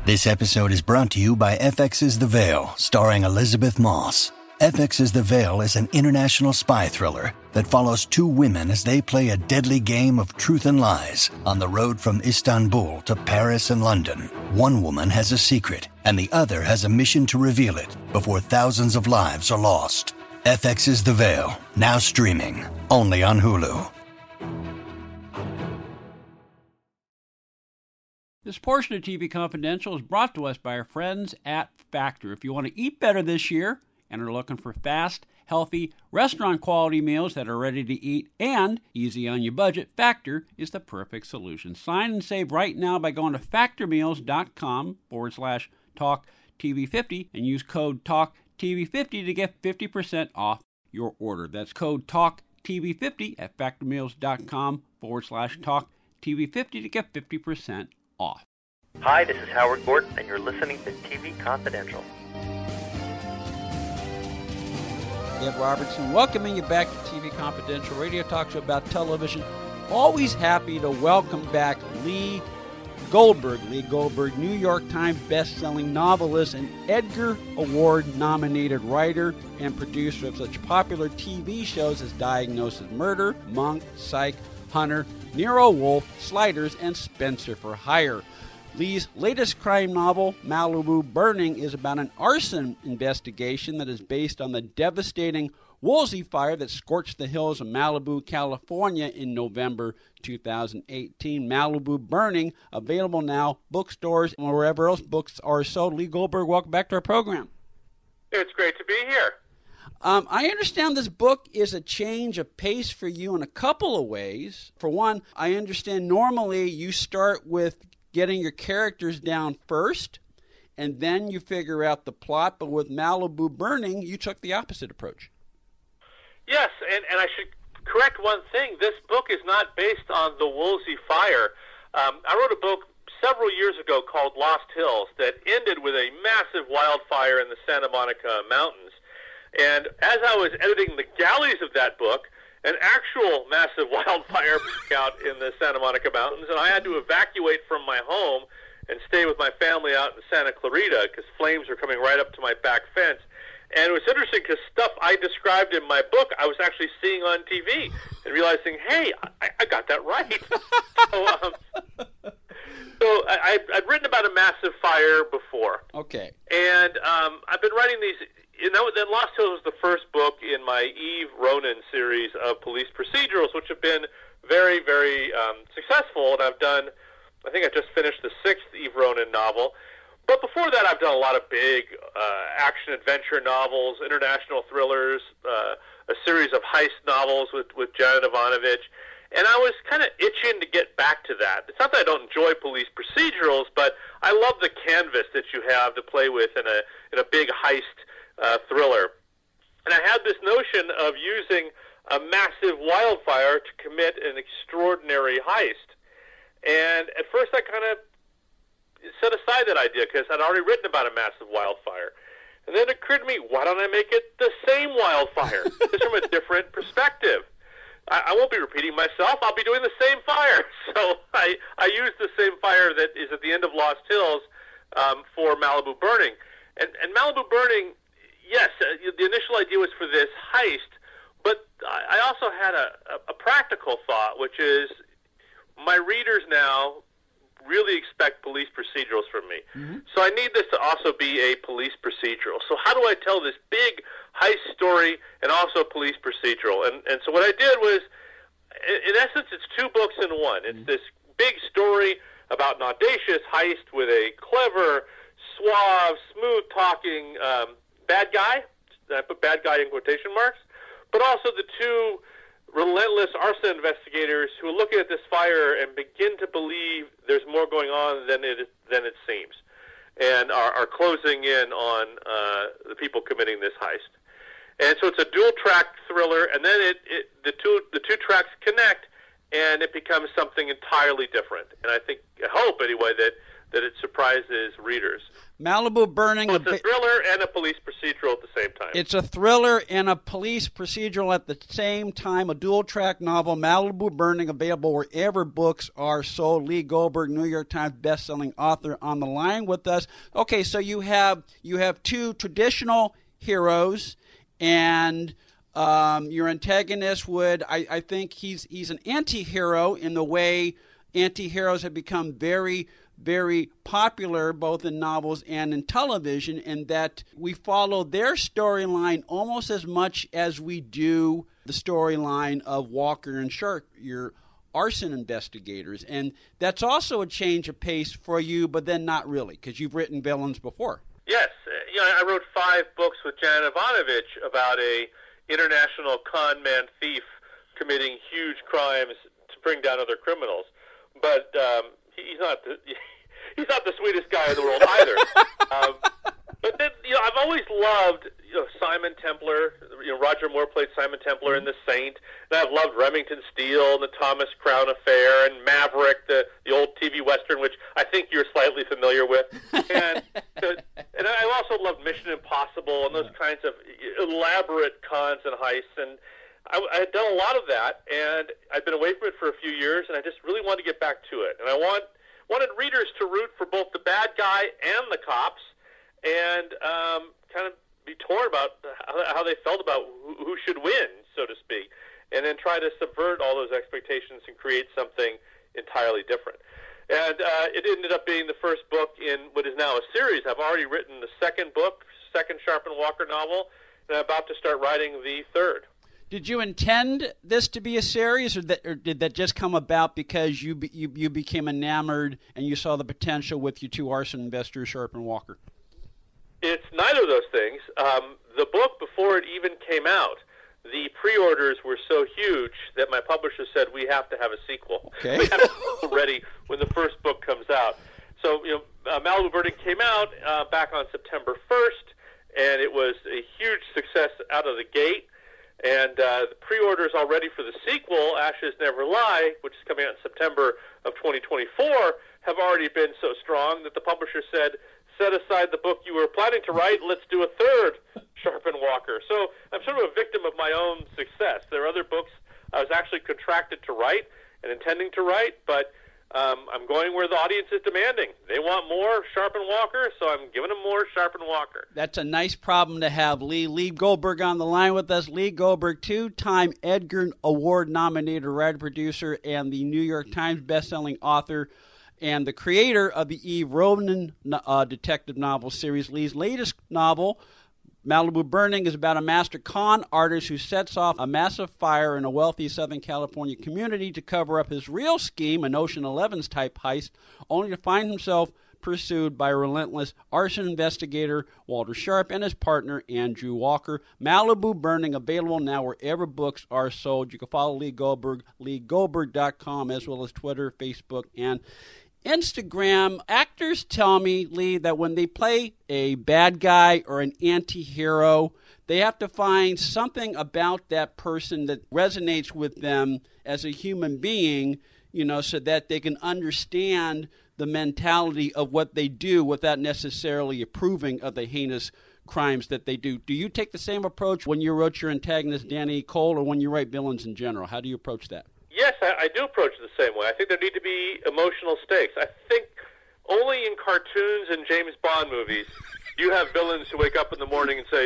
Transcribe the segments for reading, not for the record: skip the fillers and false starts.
This episode is brought to you by FX's The Veil, starring Elizabeth Moss. FX's The Veil is an international spy thriller that follows two women as they play a deadly game of truth and lies on the road from Istanbul to Paris and London. One woman has a secret, and the other has a mission to reveal it before thousands of lives are lost. FX's The Veil, now streaming, only on Hulu. This portion of TV Confidential is brought to us by our friends at Factor. If you want to eat better this year and are looking for fast, healthy, restaurant-quality meals that are ready to eat and easy on your budget, Factor is the perfect solution. Sign and save right now by going to factormeals.com/TalkTV50 and use code TalkTV50 to get 50% off your order. That's code TalkTV50 at factormeals.com/TalkTV50 to get 50% off. Hi, this is Howard Gordon, and you're listening to TV Confidential. Ed Robertson, welcoming you back to TV Confidential, radio talk show about television. Always happy to welcome back Lee Goldberg. Lee Goldberg, New York Times best-selling novelist and Edgar Award-nominated writer and producer of such popular TV shows as Diagnosis Murder, Monk, Psych, Hunter, Nero Wolfe, Sliders, and Spencer for Hire. Lee's latest crime novel, Malibu Burning, is about an arson investigation that is based on the devastating Woolsey fire that scorched the hills of Malibu, California in November 2018. Malibu Burning, available now, bookstores, and wherever else books are sold. Lee Goldberg, welcome back to our program. It's great to be here. I understand this book is a change of pace for you in a couple of ways. For one, I understand normally you start with getting your characters down first, and then you figure out the plot. But with Malibu Burning, you took the opposite approach. Yes, and I should correct one thing. This book is not based on the Woolsey fire. I wrote a book several years ago called Lost Hills that ended with a massive wildfire in the Santa Monica Mountains. And as I was editing the galleys of that book, an actual massive wildfire broke out in the Santa Monica Mountains, and I had to evacuate from my home and stay with my family out in Santa Clarita because flames were coming right up to my back fence. And it was interesting because stuff I described in my book, I was actually seeing on TV and realizing, hey, I got that right. So I'd written about a massive fire before. Okay. And I've been writing these. Then Lost Hills was the first book in my Eve Ronan series of police procedurals, which have been very, very successful. And I think I just finished the 6th Eve Ronan novel. But before that, I've done a lot of big action-adventure novels, international thrillers, a series of heist novels with Janet Ivanovich. And I was kind of itching to get back to that. It's not that I don't enjoy police procedurals, but I love the canvas that you have to play with in a big heist thriller. And I had this notion of using a massive wildfire to commit an extraordinary heist. And at first I kind of set aside that idea because I'd already written about a massive wildfire. And then it occurred to me, why don't I make it the same wildfire, just from a different perspective? I won't be repeating myself. I'll be doing the same fire. So I used the same fire that is at the end of Lost Hills for Malibu Burning. And Malibu Burning, yes, the initial idea was for this heist, but I also had a practical thought, which is my readers now really expect police procedurals from me. Mm-hmm. So I need this to also be a police procedural. So how do I tell this big heist story and also police procedural? And so what I did was, in essence, it's 2 books in one. It's this big story about an audacious heist with a clever, suave, smooth-talking bad guy. I put bad guy in quotation marks. But also the 2 relentless arson investigators who are looking at this fire and begin to believe there's more going on than it seems, and are closing in on the people committing this heist. And so it's a dual-track thriller, and then the two tracks connect, and it becomes something entirely different. And I hope anyway, that that it surprises readers. Malibu Burning. So it's a thriller and a police procedural at the same time. It's a thriller and a police procedural at the same time, a dual-track novel, Malibu Burning, available wherever books are sold. Lee Goldberg, New York Times best-selling author, on the line with us. Okay, so you have two traditional heroes, and your antagonist would, I think he's an anti-hero in the way anti-heroes have become very, very popular both in novels and in television, in that we follow their storyline almost as much as we do the storyline of Walker and Sharp, your arson investigators. And that's also a change of pace for you, but then not really, because you've written villains before. Yes. I wrote 5 books with Jan Ivanovich about a international con man thief committing huge crimes to bring down other criminals. But he's not the sweetest guy in the world either. But then, I've always loved Simon Templar. Roger Moore played Simon Templar in The Saint, and I've loved Remington Steele and the Thomas Crown Affair, and Maverick, the old TV Western, which I think you're slightly familiar with. And I also loved Mission Impossible and those kinds of elaborate cons and heists. And I had done a lot of that, and I'd been away from it for a few years, and I just really wanted to get back to it. And I wanted readers to root for both the bad guy and the cops, and kind of be torn about how they felt about who should win, so to speak, and then try to subvert all those expectations and create something entirely different. And it ended up being the first book in what is now a series. I've already written the second Sharp and Walker novel, and I'm about to start writing the third. Did you intend this to be a series, or did that just come about because you became enamored and you saw the potential with your 2 arson investors, Sharp and Walker? It's neither of those things. The book, before it even came out, the pre-orders were so huge that my publisher said, we have to have a sequel. Okay. We have to be ready when the first book comes out. So, Malibu Burning came out back on September 1st, and it was a huge success out of the gate. And the pre-orders already for the sequel, Ashes Never Lie, which is coming out in September of 2024, have already been so strong that the publisher said, set aside the book you were planning to write, let's do a third Sharp and Walker. So I'm sort of a victim of my own success. There are other books I was actually contracted to write and intending to write, but I'm going where the audience is demanding. They want more Sharp and Walker, so I'm giving them more Sharp and Walker. That's a nice problem to have, Lee. Lee Goldberg on the line with us. Lee Goldberg, 2-time Edgar Award-nominated writer-producer and the New York Times best-selling author and the creator of the Eve Ronan detective novel series. Lee's latest novel, Malibu Burning, is about a master con artist who sets off a massive fire in a wealthy Southern California community to cover up his real scheme, an Ocean 11's type heist, only to find himself pursued by a relentless arson investigator, Walter Sharp, and his partner, Andrew Walker. Malibu Burning, available now wherever books are sold. You can follow Lee Goldberg, LeeGoldberg.com, as well as Twitter, Facebook, and Instagram. Actors tell me, Lee, that when they play a bad guy or an anti-hero, they have to find something about that person that resonates with them as a human being, so that they can understand the mentality of what they do without necessarily approving of the heinous crimes that they do. Do you take the same approach when you wrote your antagonist, Danny Cole, or when you write villains in general? How do you approach that? Yes, I do approach it the same way. I think there need to be emotional stakes. I think only in cartoons and James Bond movies you have villains who wake up in the morning and say,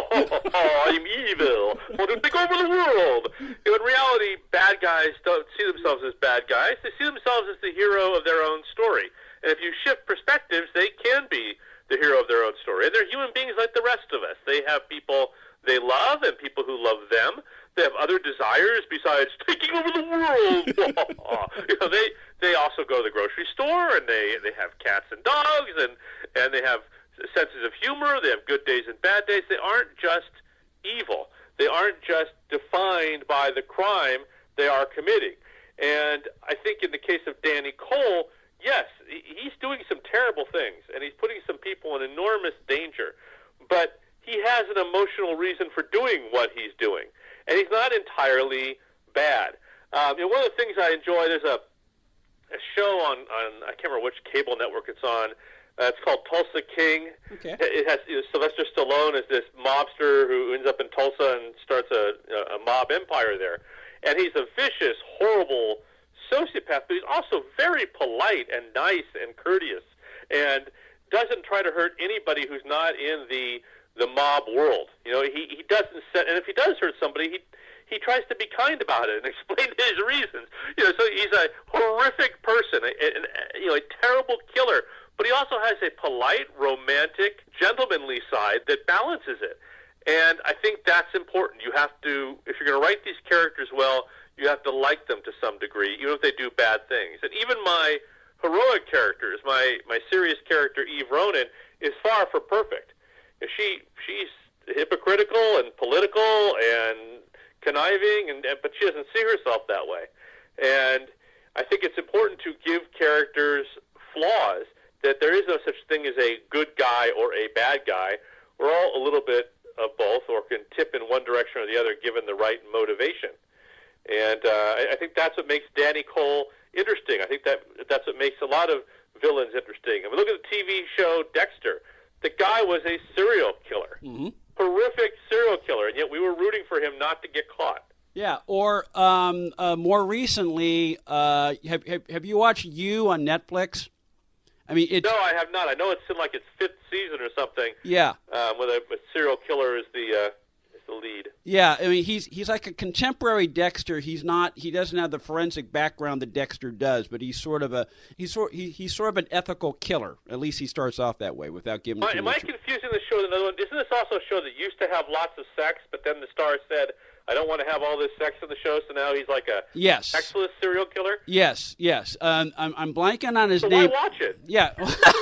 I'm evil, I want to take over the world. In reality, bad guys don't see themselves as bad guys. They see themselves as the hero of their own story. And if you shift perspectives, they can be the hero of their own story. And they're human beings like the rest of us. They have people they love and people who love them. They have other desires besides taking over the world. They also go to the grocery store, and they have cats and dogs, and they have senses of humor. They have good days and bad days. They aren't just evil. They aren't just defined by the crime they are committing. And I think in the case of Danny Cole, yes, he's doing some terrible things, and he's putting some people in enormous danger. But he has an emotional reason for doing what he's doing. And he's not entirely bad. One of the things I enjoy, there's a show on I can't remember which cable network it's on. It's called Tulsa King. Okay. It has Sylvester Stallone as this mobster who ends up in Tulsa and starts a mob empire there. And he's a vicious, horrible sociopath, but he's also very polite and nice and courteous and doesn't try to hurt anybody who's not in the mob world. You know, he doesn't and if he does hurt somebody, he tries to be kind about it and explain his reasons. You know, so he's a horrific person, a terrible killer. But he also has a polite, romantic, gentlemanly side that balances it. And I think that's important. You have to, if you're going to write these characters well, you have to like them to some degree, even if they do bad things. And even my heroic characters, my serious character, Eve Ronan, is far from perfect. She's hypocritical and political and conniving, but she doesn't see herself that way. And I think it's important to give characters flaws, that there is no such thing as a good guy or a bad guy. We're all a little bit of both, or can tip in one direction or the other given the right motivation. And I think that's what makes Danny Cole interesting. I think that's what makes a lot of villains interesting. I mean, look at the TV show Dexter. The guy was a serial killer, horrific serial killer, and yet we were rooting for him not to get caught. Yeah, or more recently, have you watched You on Netflix? I mean, no, I have not. I know it's in like its 5th season or something. Yeah, where a serial killer is the lead. Yeah, I mean, he's like a contemporary Dexter. He doesn't have the forensic background that Dexter does, but he's sort of an ethical killer. At least he starts off that way, without giving. Am I confusing the show with another one? Isn't this also a show that used to have lots of sex, but then the star said, "I don't want to have all this sex in the show," so now he's like a sexless serial killer? Yes. I'm blanking on his so name. Why watch it? Yeah.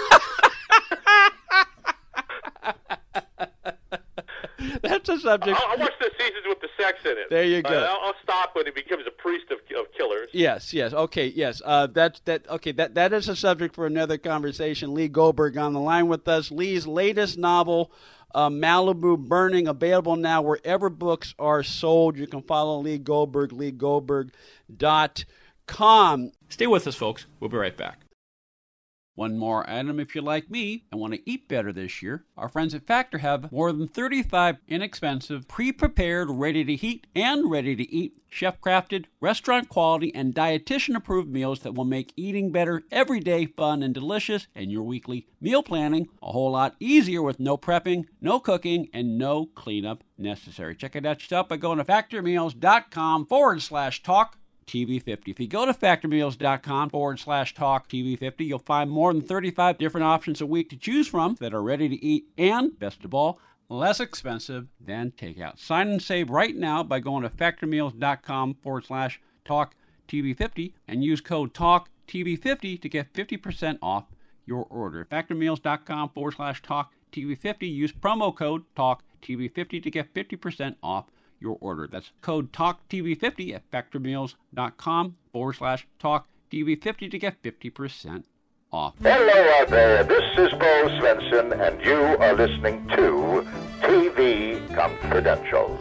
That's a subject. I'll watch the seasons with the sex in it. There you go. I'll stop when he becomes a priest of killers. Yes. Okay. Yes. That is a subject for another conversation. Lee Goldberg on the line with us. Lee's latest novel, Malibu Burning, available now wherever books are sold. You can follow Lee Goldberg, LeeGoldberg.com. Stay with us, folks. We'll be right back. One more item if you're like me and want to eat better this year. Our friends at Factor have more than 35 inexpensive, pre-prepared, ready-to-heat and ready-to-eat, chef-crafted, restaurant-quality, and dietitian-approved meals that will make eating better every day fun and delicious, and your weekly meal planning a whole lot easier with no prepping, no cooking, and no cleanup necessary. Check it out yourself by going to factormeals.com/talk. TV50. If you go to factormeals.com/talk TV50, you'll find more than 35 different options a week to choose from that are ready to eat and, best of all, less expensive than takeout. Sign and save right now by going to factormeals.com/talk TV50 and use code TALK TV50 to get 50% off your order. Factormeals.com/talk TV50. Use promo code TALK TV50 to get 50% off your order. That's code TALKTV50 at factormeals.com/talk TV50 to get 50% off. Hello out there, this is Paul Svensson, and you are listening to TV Confidential.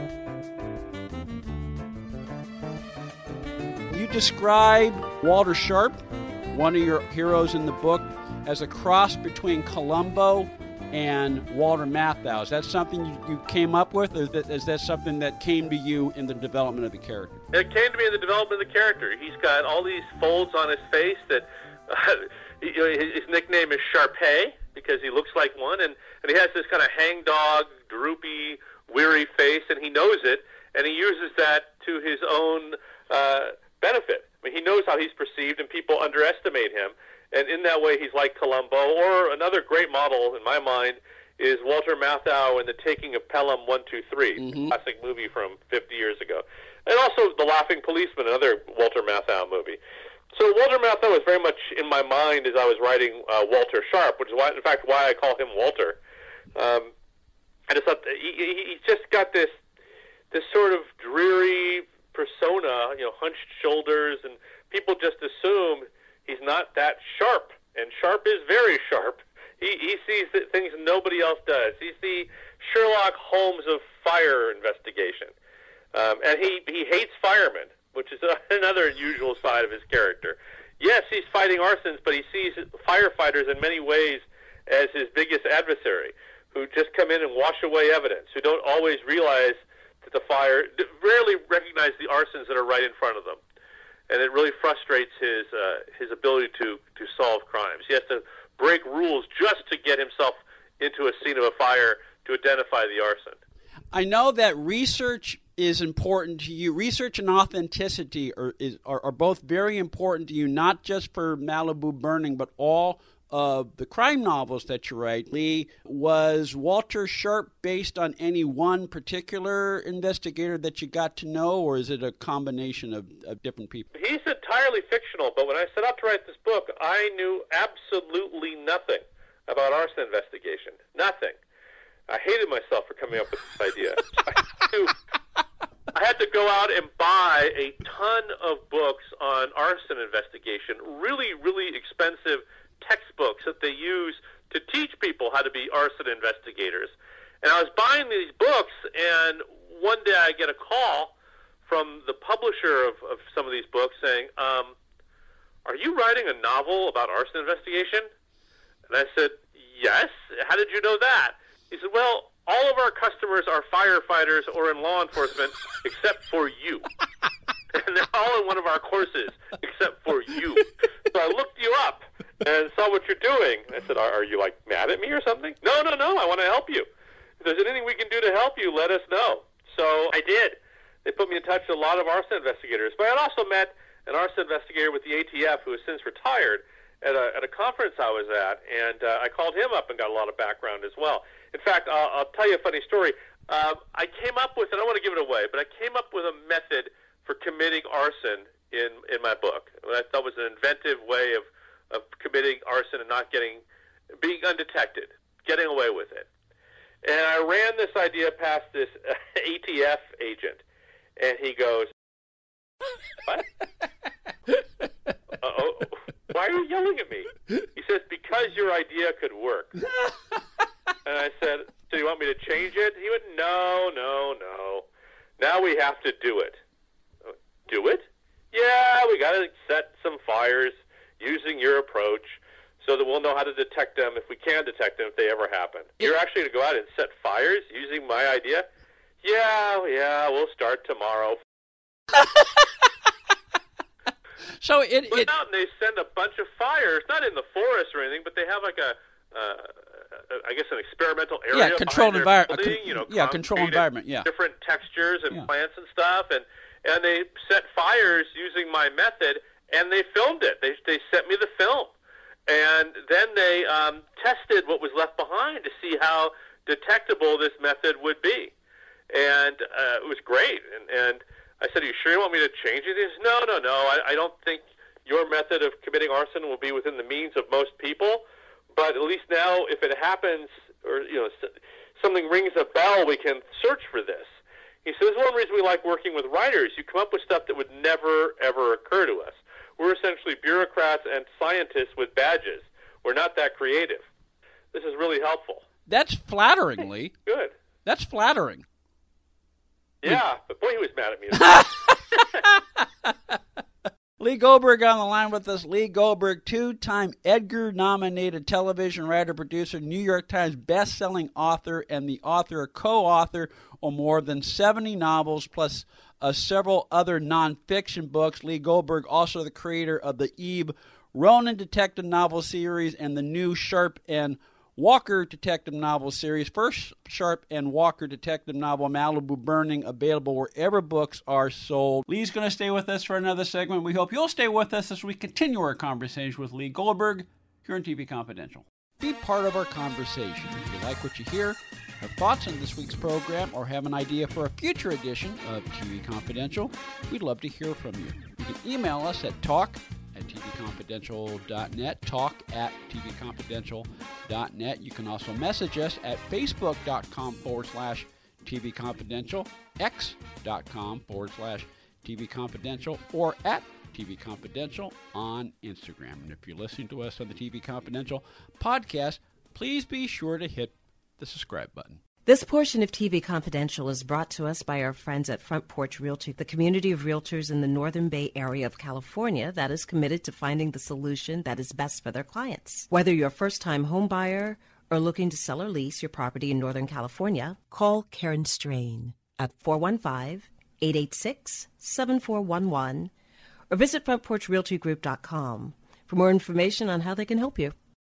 You describe Walter Sharp, one of your heroes in the book, as a cross between Columbo and Walter Matthau. Is that something you came up with, or is that something that came to you in the development of the character? It came to me in the development of the character. He's got all these folds on his face that his nickname is Sharpay because he looks like one, and he has this kind of hangdog, droopy, weary face, and he knows it, and he uses that to his own benefit. I mean, he knows how he's perceived, and people underestimate him. And in that way, he's like Columbo. Or another great model, in my mind, is Walter Matthau in The Taking of Pelham 123, a classic movie from 50 years ago. And also The Laughing Policeman, another Walter Matthau movie. So Walter Matthau was very much in my mind as I was writing Walter Sharp, which is why, in fact, why I call him Walter. I just thought he's just got this sort of dreary persona, hunched shoulders, and people just assume he's not that sharp, and Sharp is very sharp. He sees things nobody else does. He's the Sherlock Holmes of fire investigation. And he hates firemen, which is another unusual side of his character. Yes, he's fighting arsons, but he sees firefighters in many ways as his biggest adversary, who just come in and wash away evidence, who don't always realize that rarely recognize the arsons that are right in front of them. And it really frustrates his ability to solve crimes. He has to break rules just to get himself into a scene of a fire to identify the arson. I know that research is important to you. Research and authenticity are both very important to you, not just for Malibu Burning, but all of the crime novels that you write. Lee, was Walter Sharp based on any one particular investigator that you got to know, or is it a combination of different people? He's entirely fictional, but when I set out to write this book, I knew absolutely nothing about arson investigation. Nothing. I hated myself for coming up with this idea. I had to go out and buy a ton of books on arson investigation, really, really expensive textbooks that they use to teach people how to be arson investigators. And I was buying these books, and one day I get a call from the publisher of some of these books saying, are you writing a novel about arson investigation? And I said, yes. How did you know that? He said, well, all of our customers are firefighters or in law enforcement except for you. And they're all in one of our courses except for you. So I looked you up and saw what you're doing. I said, are you, like, mad at me or something? No, I want to help you. If there's anything we can do to help you, let us know. So I did. They put me in touch with a lot of arson investigators. But I also met an arson investigator with the ATF who has since retired at a conference I was at, and I called him up and got a lot of background as well. In fact, I'll tell you a funny story. I came up with, and I don't want to give it away, but I came up with a method for committing arson in my book. I thought was an inventive way of committing arson and being undetected, getting away with it. And I ran this idea past this ATF agent, and he goes, what? Uh-oh. Why are you yelling at me? He says, because your idea could work. And I said, do you want me to change it? He went, no. Now we have to do it. Do it? Yeah, we got to set some fires using your approach so that we'll know how to detect them if we can detect them if they ever happen. You're actually going to go out and set fires using my idea? Yeah, we'll start tomorrow. So out and they send a bunch of fires, not in the forest or anything, but they have like I guess an experimental area. Yeah, controlled environment. Controlled environment. Yeah, different textures and plants and stuff, and they set fires using my method, and they filmed it. They sent me the film, and then they tested what was left behind to see how detectable this method would be, and it was great. And I said, "Are you sure you want me to change it?" He says, "No. I don't think your method of committing arson will be within the means of most people, but at least now, if it happens, or something rings a bell, we can search for this." He says, "There's one reason we like working with writers. You come up with stuff that would never, ever occur to us. We're essentially bureaucrats and scientists with badges. We're not that creative. This is really helpful." That's flattering, Lee. Good. That's flattering. Yeah, but boy, he was mad at me. Lee Goldberg on the line with us. Lee Goldberg, two-time Edgar-nominated television writer, producer, New York Times best-selling author, and the author or co-author on more than 70 novels, plus several other nonfiction books. Lee Goldberg, also the creator of the Eve Ronin detective novel series and the new Sharp and Walker detective novel series. First Sharp and Walker detective novel, Malibu Burning, available wherever books are sold. Lee's going to stay with us for another segment. We hope you'll stay with us as we continue our conversation with Lee Goldberg here on TV Confidential. Be part of our conversation. If you like what you hear, have thoughts on this week's program, or have an idea for a future edition of TV Confidential, we'd love to hear from you. You can email us at talk@tvconfidential.net, talk@tvconfidential.net. You can also message us at facebook.com/tvconfidential, x.com/tvconfidential, or at TV Confidential on Instagram. And if you're listening to us on the TV Confidential podcast, please be sure to hit the subscribe button. This portion of TV Confidential is brought to us by our friends at Front Porch Realty, the community of realtors in the Northern Bay Area of California that is committed to finding the solution that is best for their clients. Whether you're a first-time home buyer or looking to sell or lease your property in Northern California, call Karen Strain at 415-886-7411 or visit frontporchrealtygroup.com for more information on how they can help you.